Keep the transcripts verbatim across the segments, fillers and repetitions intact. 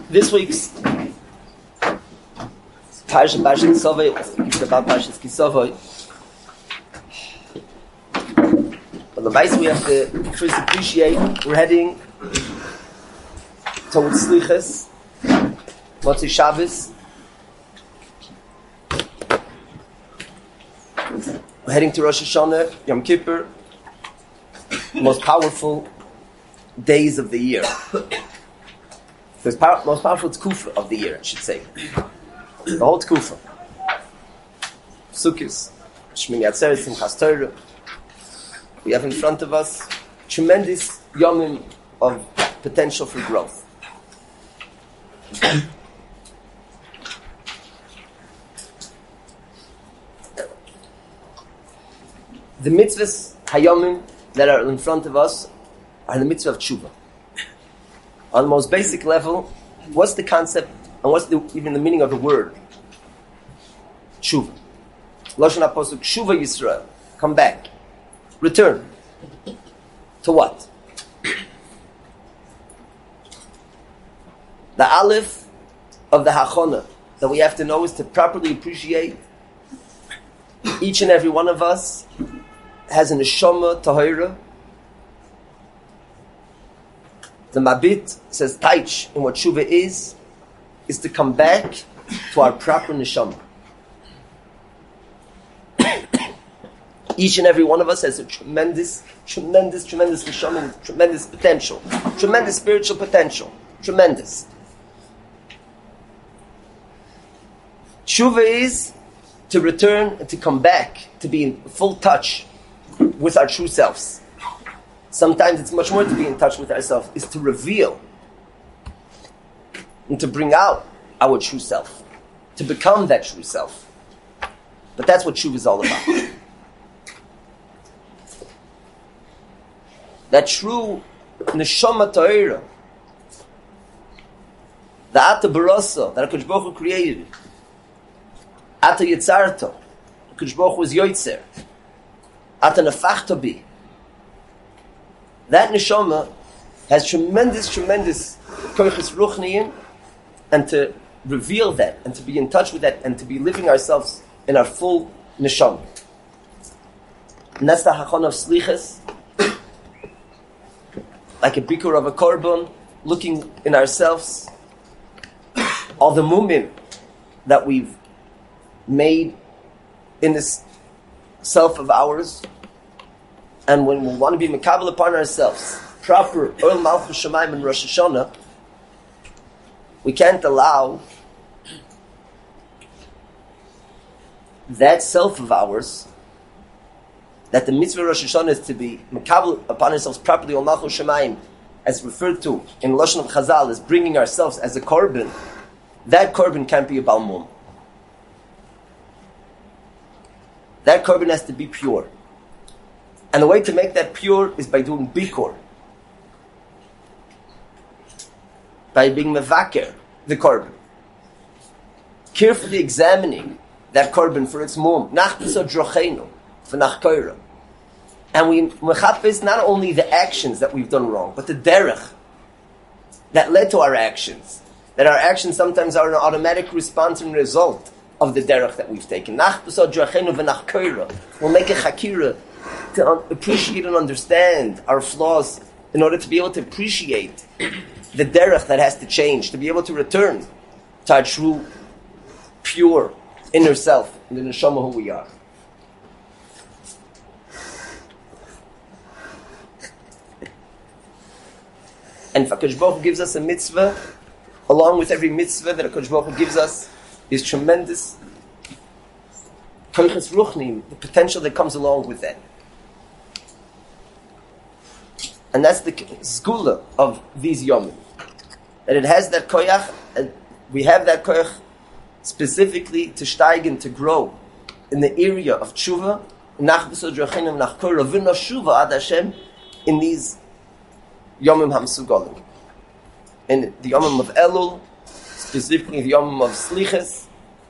This week's Parsha Parsha Kisavai, it's about Parsha Kisavai. But the base we have to first appreciate, we're heading towards Slichas, Motzei Shabbos. We're heading to Rosh Hashanah, Yom Kippur, the most powerful days of the year. The power, most powerful Tkufa of the year, I should say. The whole Tkufa. Sukkos, Shmini Atzeres, Simchas Torah. We have in front of us tremendous yomim of potential for growth. The mitzvahs hayomim that are in front of us are the mitzvah of tshuva. On the most basic level, what's the concept and what's the, even the meaning of the word tshuva? Lashon HaPosuk, tshuva Yisrael, come back, return. To what? The aleph of the hachana that we have to know is to properly appreciate each and every one of us has an neshama tahira. The Mabit says taich in what tshuva is, is to come back to our proper neshama. Each and every one of us has a tremendous, tremendous, tremendous neshama with tremendous potential. Tremendous spiritual potential. Tremendous. Tshuva is to return and to come back, to be in full touch with our true selves. Sometimes it's much more to be in touch with ourselves, is to reveal and to bring out our true self, to become that true self. But that's what tshuva is all about. That true neshama ta'ira, the ata barasa that HaKadosh Baruch Hu created, ata yitzarto, HaKadosh Baruch Hu was yoitzer, ata nefachta bi. That neshama has tremendous, tremendous koiches ruchniyin, and to reveal that, and to be in touch with that, and to be living ourselves in our full neshama. And that's the hachon of slichas, like a bikur of a korban, looking in ourselves, all the mumim that we've made in this self of ours. And when we want to be mekabel upon ourselves, proper Oil Malchus Shemaim and Rosh Hashanah, we can't allow that self of ours, that the mitzvah Rosh Hashanah is to be mekabel upon ourselves properly, Oil Malchus Shemaim, as referred to in Lashon of Chazal, as bringing ourselves as a korban. That korban can't be a balmum. That korban has to be pure. And the way to make that pure is by doing bikur. By being mevaker, the korban. Carefully examining that korban for its mum. Nachbisa drochenu, for nachkoira. And we mechapis not only the actions that we've done wrong, but the derech that led to our actions. That our actions sometimes are an automatic response and result of the derech that we've taken. Nachbisa drochenu v'nachkoira. We'll make a chakira to un- appreciate and understand our flaws in order to be able to appreciate the derech that has to change, to be able to return to our true, pure inner self, in the neshama who we are. And if HaKadosh Baruch Hu gives us a mitzvah, along with every mitzvah that HaKadosh Baruch Hu gives us, is tremendous koiches ruchnim, the potential that comes along with that. And that's the zgula of these yomim. That it has that koyach, and we have that koyach specifically to steigen, to grow in the area of tshuva, nachbisa drachinam nachkora v'no shuva ad Hashem, in these yomim hamsugolim. In the yomim of Elul, specifically the yomim of Slichas,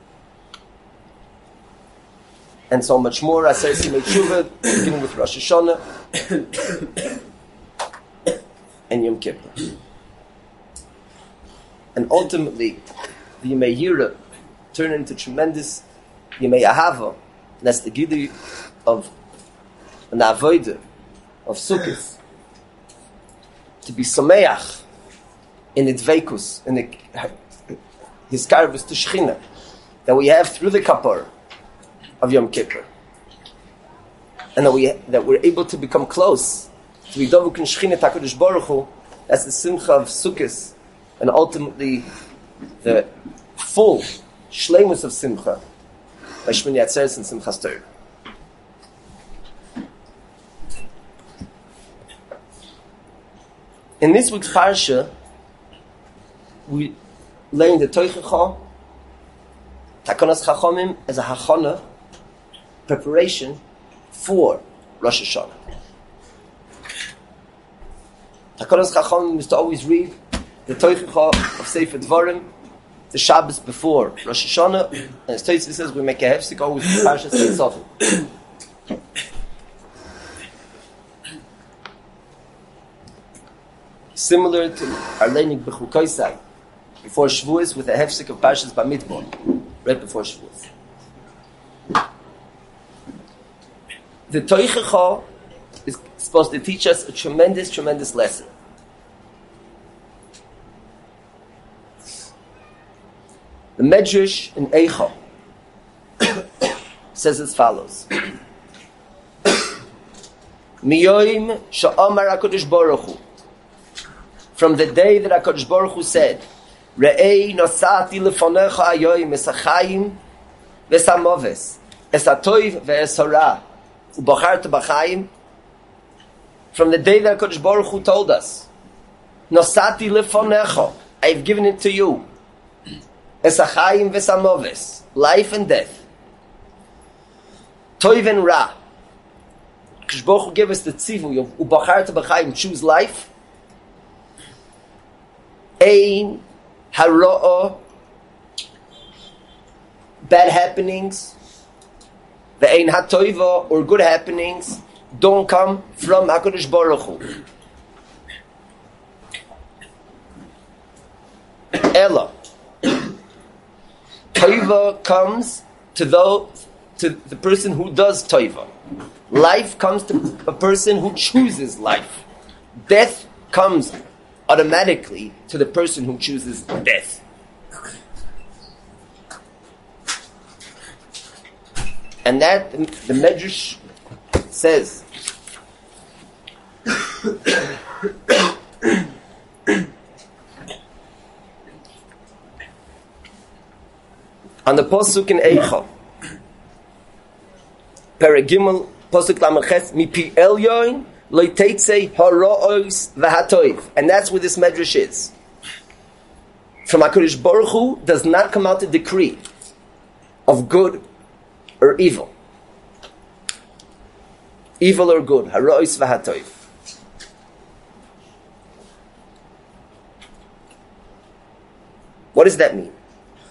and so much more. Aser Simei Tshuva, beginning with Rosh Hashanah and Yom Kippur. And ultimately, the Yemei Yira turn into tremendous Yemei Ahava. And that's the Gidui of an Avodah, of Sukkot. To be Sameach in the Dveikus, in the his karvus to Shechina, that we have through the Kapor of Yom Kippur. And that, we, that we're able to become close to B'davuk and Shechina HaKadosh Baruch Hu. That's the Simcha of Sukkot, and ultimately the full Shleimus of Simcha by Shmini Atzeres and Simchas Torah. In this week's parsha, we learn the Toichecha, Takonas Chachomim, as a hachana, preparation for Rosh Hashanah. Takonas Chachomim is to always read the Toichecha of Sefer Dvarim, the Shabbos before Rosh Hashanah, and as Tosfos says, we make a hefsek always with Parsha Seitzavim. Similar to our learning B'chukoisai, before Shavuos, with a hefsek of Parshas Bamidbar, right before Shavuos. The Toichecha is supposed to teach us a tremendous, tremendous lesson. The Medrash in Eicha says as follows: Miyoim sha'amar HaKadosh Baruch Hu, from the day that HaKadosh Baruch Hu said, Re'ei nosati lefonecha hayoim es hachayim ves hamoves, es hatoiv ve'es hara, u'bacharta b'chayim. From the day that HaKadosh Baruch Hu told us, Nosati lefonecha, I have given it to you, es hachayim ves hamoves, life and death, toiv and ra. HaKadosh Baruch Hu gave us the tzivui of u'bacharta b'chayim, choose life. Ein hara'a, bad happenings, the ein hatoiva, or good happenings, don't come from HaKadosh Baruch Hu. Ella, toiva comes to the, to the person who does toiva. Life comes to a person who chooses life. Death comes automatically to the person who chooses death. And that, the Medrash says, on the Pasuk in Eicha, Paragimel, Pasuk Lameches, Mipi Elyoin, and that's where this medrash is. From HaKadosh Baruch Hu does not come out a decree of good or evil. Evil or good. Harois v'hatoiv. What does that mean?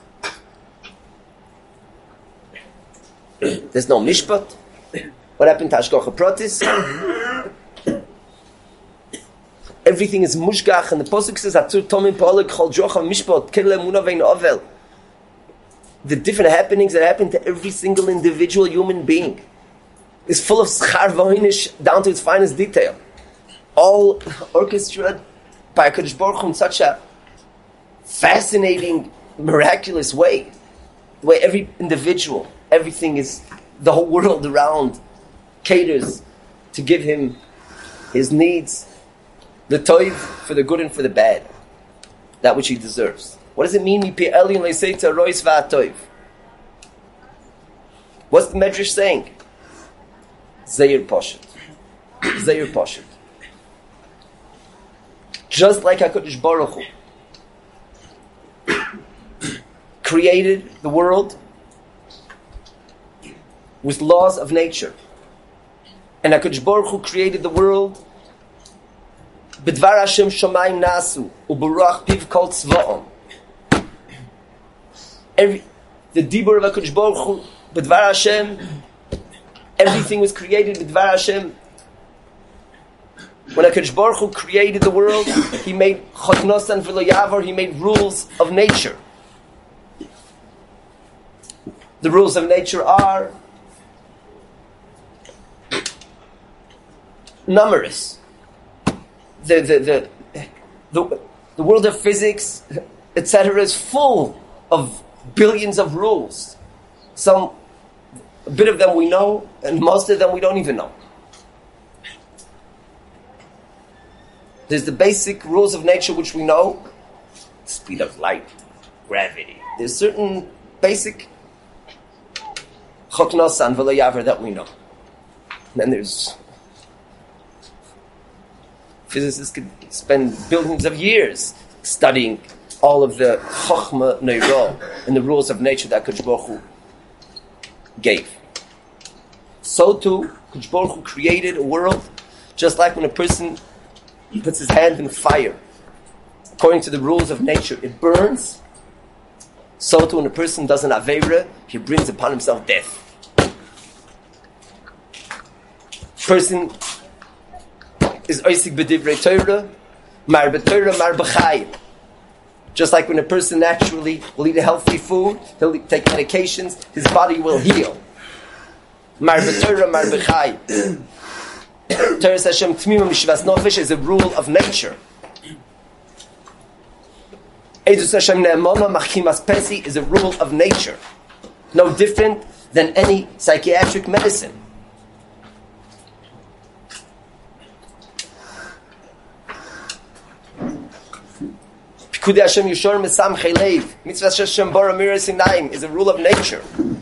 There's no mishpat. What happened to Hashgacha Pratis? Everything is mushgach, and the pasuk says, "Atzur tomim pa'alek chol jocha mishpat kele muna vein ovel." The different happenings that happen to every single individual human being is full of schar v'hoinish down to its finest detail, all orchestrated by HaKadosh Baruch Hu in such a fascinating, miraculous way. The way every individual, everything is, the whole world around caters to give him his needs. The toiv for the good and for the bad, that which he deserves. What does it mean? What's the Medrash saying? Zeir Poshet. Zeir Poshet. Just like HaKadosh Baruch Hu created the world with laws of nature, and HaKadosh Baruch Hu created the world B'dvar Hashem Shamayim Nasu U'Baruch Piv Kol Tzva'om. Every the Dibur of HaKadosh Baruch Hu B'dvar Hashem, everything was created B'dvar Hashem. When HaKadosh Baruch Hu created the world, He made Chotnosan v'lo Yavar, He made rules of nature. The rules of nature are numerous. The, the, the, the, the world of physics, et cetera, is full of billions of rules. Some, a bit of them we know, and most of them we don't even know. There's the basic rules of nature which we know. Speed of light, gravity. There's certain basic Chotnosan v'lo Yaver that we know. And then there's physicists could spend billions of years studying all of the Chochma Neiro and the rules of nature that Kadosh Baruch Hu gave. So too, Kadosh Baruch Hu created a world just like when a person puts his hand in fire. According to the rules of nature, it burns. So too, when a person does an Aveira, he brings upon himself death. Person is oisik b'divrei Torah, mar b'Torah, mar b'chayim. Just like when a person naturally will eat a healthy food, he'll take medications, his body will heal. Mar b'Torah, mar b'chayim. Torah Hashem Tmimah Mishvas Nofesh is a rule of nature. Eidus Hashem Ne'emona Machimas Pesi is a rule of nature. No different than any psychiatric medicine. Pikudei Hashem Yishor Mesamchei Leiv Mitzvah Hashem Bara Miras Sinayim is a rule of nature.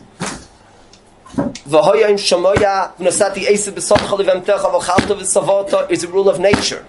V'hoya im shamoya v'nosati eisa b'somcha levemtecha v'chalta v'savota is a rule of nature.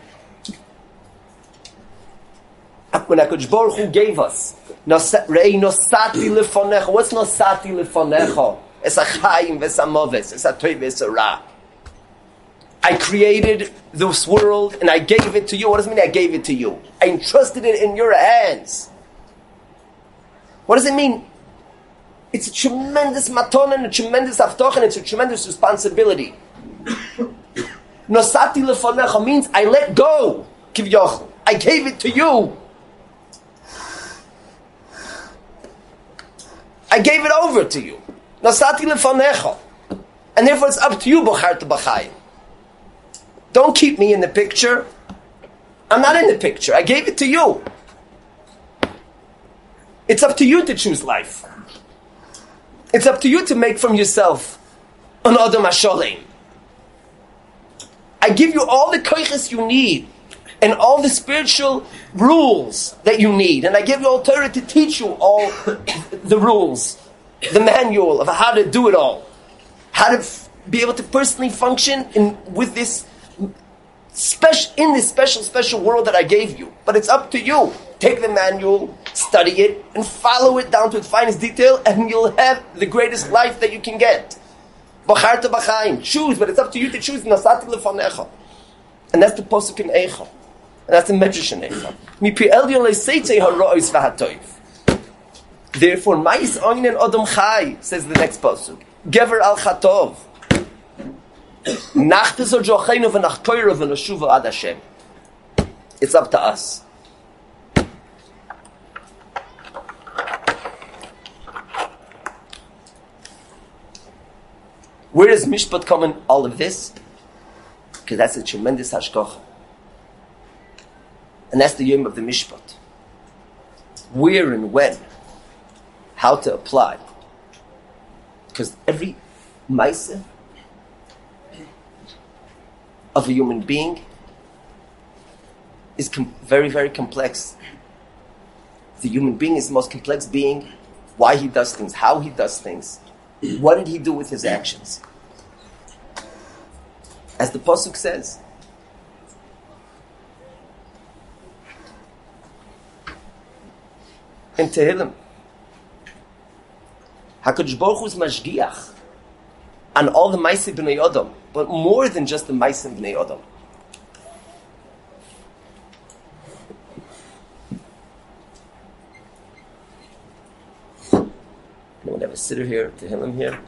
When HaKadosh Baruch Hu gave us rei nosati lefonecha, what's nosati lefonecha? Es achayim v'samoves, es atoy v'sara. I created this world and I gave it to you. What does it mean I gave it to you? I entrusted it in your hands. What does it mean? It's a tremendous maton and a tremendous avtoch, and it's a tremendous responsibility. Nosati lefonecha means I let go. Kivyoch, I gave it to you. I gave it over to you. Nosati lefonecha, and therefore it's up to you, Bocharta B'chayim. Don't keep me in the picture. I'm not in the picture. I gave it to you. It's up to you to choose life. It's up to you to make from yourself an Adam HaSholem. I give you all the koiches you need and all the spiritual rules that you need. And I give you all Torah to teach you all the rules, the manual of how to do it all. How to f- be able to personally function in with this special in this special, special world that I gave you. But it's up to you. Take the manual, study it, and follow it down to its finest detail, and you'll have the greatest life that you can get. B'charta b'chayim. Choose, but it's up to you to choose. Nasati lefonecha. And that's the posuk in Eicha. And that's the medrash in Eicha. Mipi elyon le'seitzei ha'ro'os v'hatoiv. Therefore, ma'is oinen odom chai, says the next posuk. Gever al chatov. Nachtes o jochenu v'nach koira v'noshuva ad Hashem. It's up to us. Where does Mishpat come in all of this? Because that's a tremendous hashkocha. And that's the yom of the Mishpat. Where and when. How to apply. Because every maaseh of a human being is com- very, very complex. The human being is the most complex being. Why he does things, how he does things. What did he do with his actions? As the Pasuk says, in Tehillim, HaKadosh Baruch Hu is mashgiach on all the Maaseh B'nai Adam, but more than just the Maaseh B'nai Adam. Anyone have a sitter here, Tehillim here?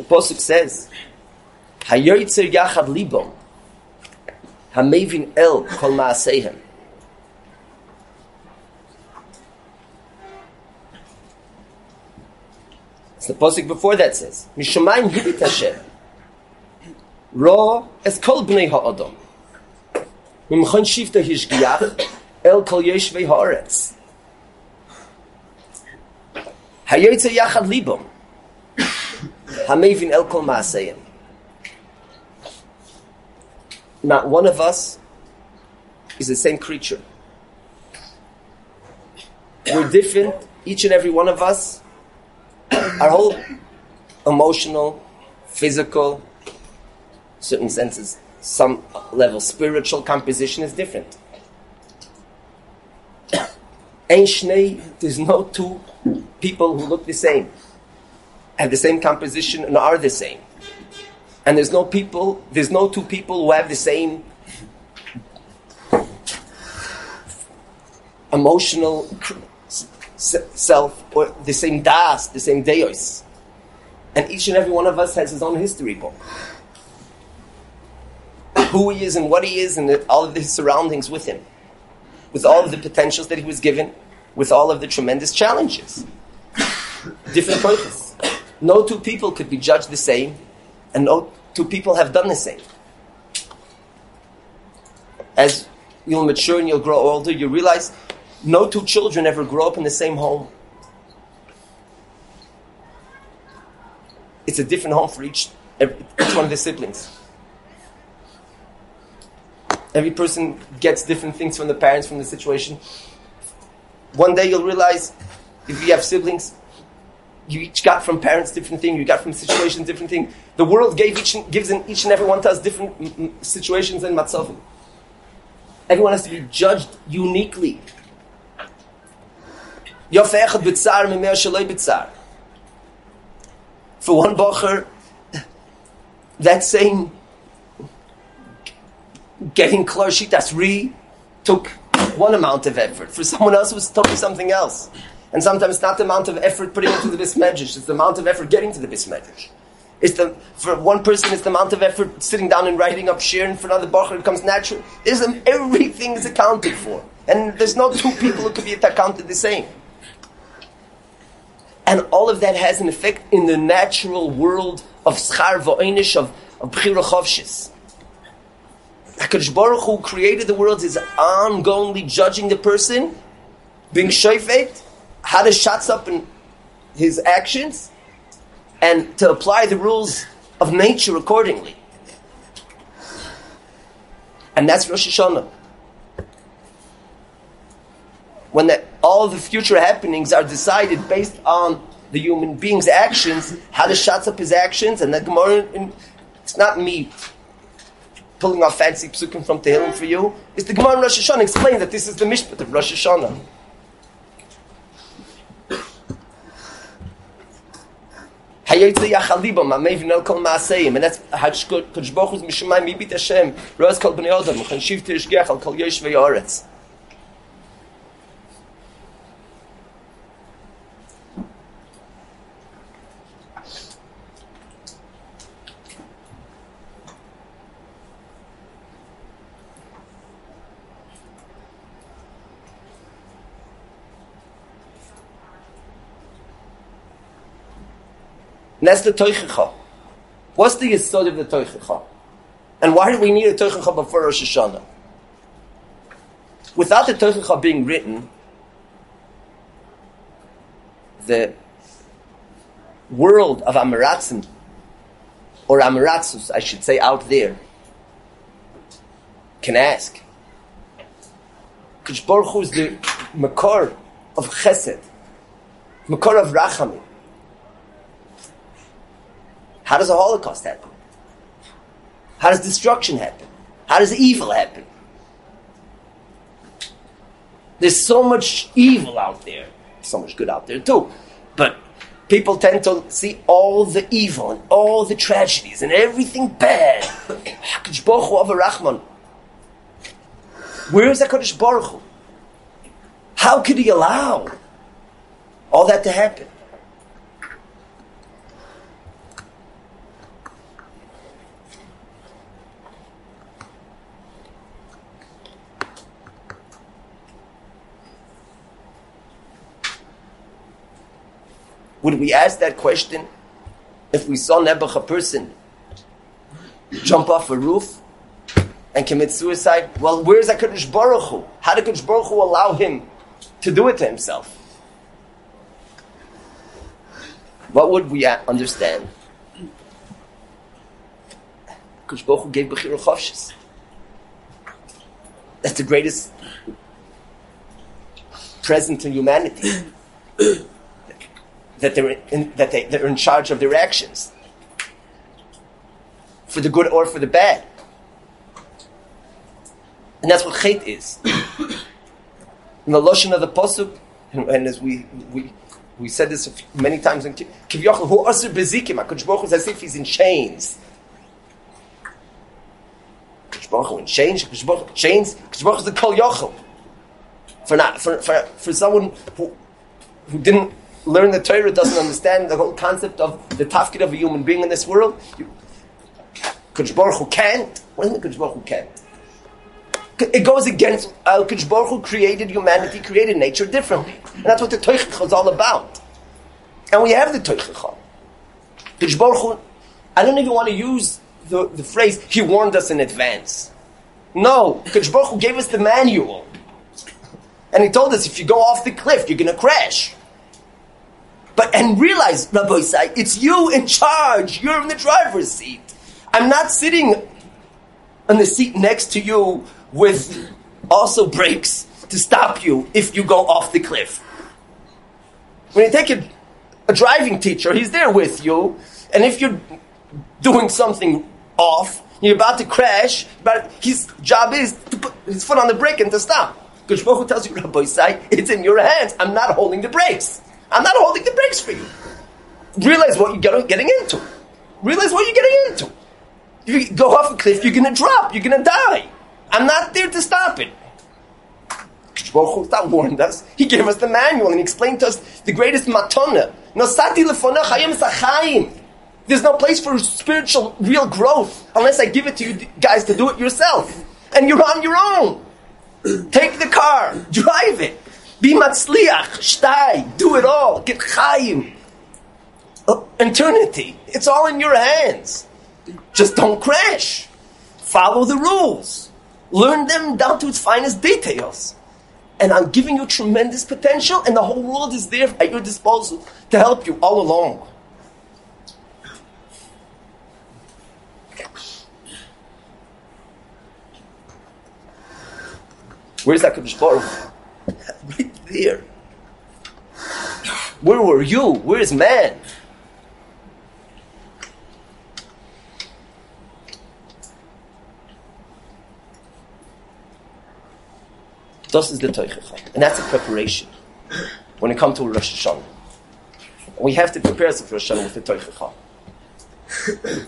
The Pasuk says, Hayoytzer yachad libom, hamevin el kol ma'aseihem. It's the Pasuk before that says, Mishamayim hibit Hashem, Ra es kol bnei ha'adam, Mimchon shifta hishgiach, el kol yeshvei haaretz. Hayoytzer yachad libom, hamevin el kol ma'aseihem. Not one of us is the same creature. We're different, each and every one of us. Our whole emotional, physical, certain senses, some level spiritual composition is different. Ein shnei, there's no two people who look the same, have the same composition and are the same. And there's no people, there's no two people who have the same emotional self, or the same das, the same deos. And each and every one of us has his own history book. Who he is and what he is and all of his surroundings with him. With all of the potentials that he was given. With all of the tremendous challenges. Different purpose. No two people could be judged the same, and no two people have done the same. As you'll mature and you'll grow older, you realize no two children ever grow up in the same home. It's a different home for each, every, each one of the siblings. Every person gets different things from the parents, from the situation. One day you'll realize, if you have siblings, you each got from parents different thing, you got from situations different thing. The world gave each, gives in each and every one to us different m- m- situations and matzavim. Everyone has to be judged uniquely. For one bocher, that same getting klar shitas ri took one amount of effort. For someone else, it was totally something else. And sometimes it's not the amount of effort putting into the bis medrash; it's the amount of effort getting to the bis medrash. It's the for one person, it's the amount of effort sitting down and writing up shir, and for another bocher, it comes natural. There's um, everything is accounted for, and there's no two people who could be accounted the same. And all of that has an effect in the natural world of schar v'oinish, of, of b'chira chavshis. HaKadosh Baruch Hu created the world, is ongoingly judging the person, being shofet, how to shots up in his actions, and to apply the rules of nature accordingly. And that's Rosh Hashanah. When the, all the future happenings are decided based on the human being's actions, how to shots up his actions, and the Gemara, it's not me pulling off fancy psukim from Tehillim for you, it's the Gemara in Rosh Hashanah explains that this is the mishpat of Rosh Hashanah. And that's Kadosh Baruch Hu's Mishamayim Yibit Hashem Ro'ez Kol Bnei Adam Mechan Shivta Yishgiach Al Kol Yeshvei Haaretz. And that's the Toichecha. What's the yesod of the Toichecha? And why do we need a Toichecha before Rosh Hashanah? Without the Toichecha being written, the world of Amaratzim, or Amaratzus, I should say, out there, can ask. Kadosh Baruch Hu is the Makor of Chesed, Makor of Rachamim. How does a Holocaust happen? How does destruction happen? How does evil happen? There's so much evil out there. So much good out there too. But people tend to see all the evil and all the tragedies and everything bad. HaKadosh Baruch Hu Ava Rachman. Where is HaKadosh Baruch Hu? How could he allow all that to happen? Would we ask that question if we saw Nebuch, a person, jump off a roof and commit suicide? Well, where's HaKadosh Baruch Hu? How did HaKadosh Baruch Hu allow him to do it to himself? What would we understand? HaKadosh Baruch Hu gave Bechira Chavshis. That's the greatest present to humanity. that they're in, that they, they're in charge of their actions, for the good or for the bad. And that's what Chet is. In the Lashon of the Pasuk, and, and as we we we said this many times in Kivyochel, who asur bezikim, HaKadosh Baruch Hu is as if he's in chains. HaKadosh Baruch Hu in chains, HaKadosh Baruch Hu chains, HaKadosh Baruch Hu is the Kol Yochel. For not for, for for someone who who didn't learn the Torah, doesn't understand the whole concept of the tafkid of a human being in this world. You, HaKadosh Baruch Hu can't. What do you mean HaKadosh Baruch Hu can't? It goes against uh, HaKadosh Baruch Hu created humanity, created nature differently, and that's what the Toichach is all about. And we have the Toichach. HaKadosh Baruch Hu, I don't even want to use the, the phrase He warned us in advance. No, HaKadosh Baruch Hu gave us the manual. And he told us, if you go off the cliff, you're going to crash. But, and realize, Rabbi Isai, it's you in charge. You're in the driver's seat. I'm not sitting in the seat next to you with also brakes to stop you if you go off the cliff. When you take a, a driving teacher, he's there with you. And if you're doing something off, you're about to crash, but his job is to put his foot on the brake and to stop. HaKadosh Baruch Hu tells you, Rabbi Isai, it's in your hands. I'm not holding the brakes. I'm not holding the brakes for you. Realize what you're getting into. Realize what you're getting into. If you go off a cliff, you're going to drop. You're going to die. I'm not there to stop it. HaKadosh Baruch Hu that warned us. He gave us the manual and he explained to us the greatest matana. Nosati lefonech hayem sachayim. There's no place for spiritual, real growth unless I give it to you guys to do it yourself. And you're on your own. Take the car, drive it, be matzliach, shtai, do it all, get chayim, uh, eternity. It's all in your hands. Just don't crash. Follow the rules. Learn them down to its finest details. And I'm giving you tremendous potential, and the whole world is there at your disposal to help you all along. Where's that HaKadosh Baruch Hu? Right there. Where were you? Where's man? Das is the Toichach. And that's a preparation when it comes to Rosh Hashanah. We have to prepare ourselves for Rosh Hashanah with the Toichach.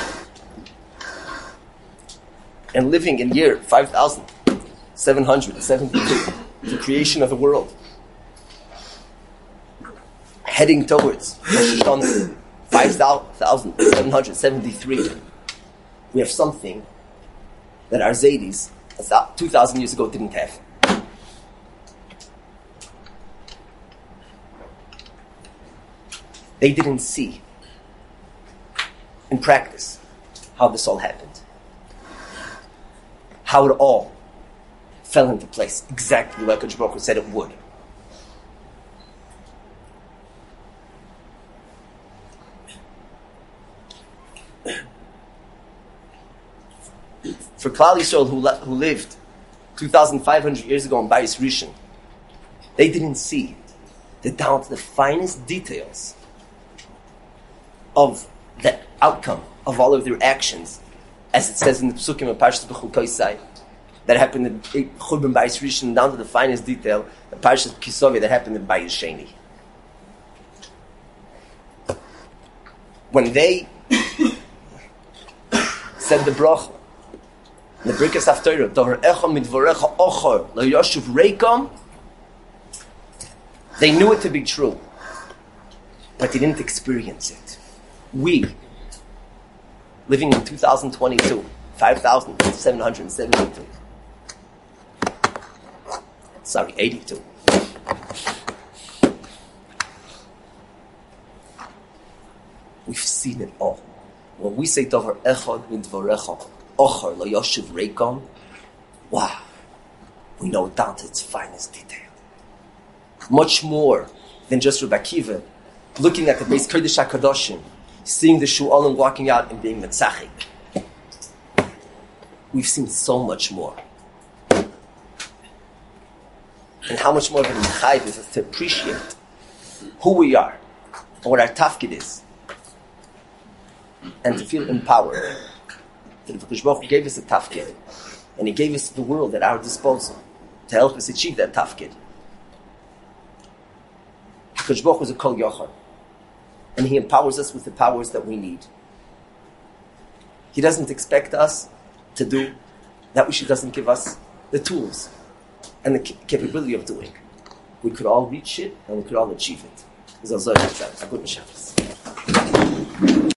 And living in year five thousand seven hundred seventy-two, the creation of the world, heading towards Rosh Hashanah five thousand seven hundred seventy-three, we have something that our Zaydis two thousand years ago didn't have. They didn't see in practice how this all happened, how it all fell into place exactly like HaKadosh Baruch Hu said it would. For Klal Yisrael, who, who lived two thousand five hundred years ago in Bayis Rishon, they didn't see the down to the finest details of the outcome of all of their actions, as it says in the Pesukim of Parshas B'chukosai, that happened in Churban Bayis Rishon, down to the finest detail, the Parshas Kisovia that happened in Bayis Sheni. When they said the bracha, the Birkas Haftorah, Doher Echa Midvorecha Ochor Lo Yoshuv Reikam, they knew it to be true, but they didn't experience it. We, living in two thousand twenty-two, five thousand seven hundred seventy-two, sorry, eighty-two. seen it all. When we say Davar Echad Midvarecha, Ochar Lo Yoshiv Reikon, wow, we know it down to its finest detail. Much more than just Rebbe Akiva looking at the Beis Kodesh HaKadoshim, seeing the Shu'alim walking out and being Metzachik. We've seen so much more. And how much more of an Mechayiv is to appreciate who we are and what our tafkid is, and to feel empowered. That the Kadosh Baruch Hu gave us a tafkid, and He gave us the world at our disposal to help us achieve that tafkid. Kadosh Baruch Hu is a Kol Yochar, and He empowers us with the powers that we need. He doesn't expect us to do that which He doesn't give us the tools and the capability of doing. We could all reach it, and we could all achieve it. Good Shabbos.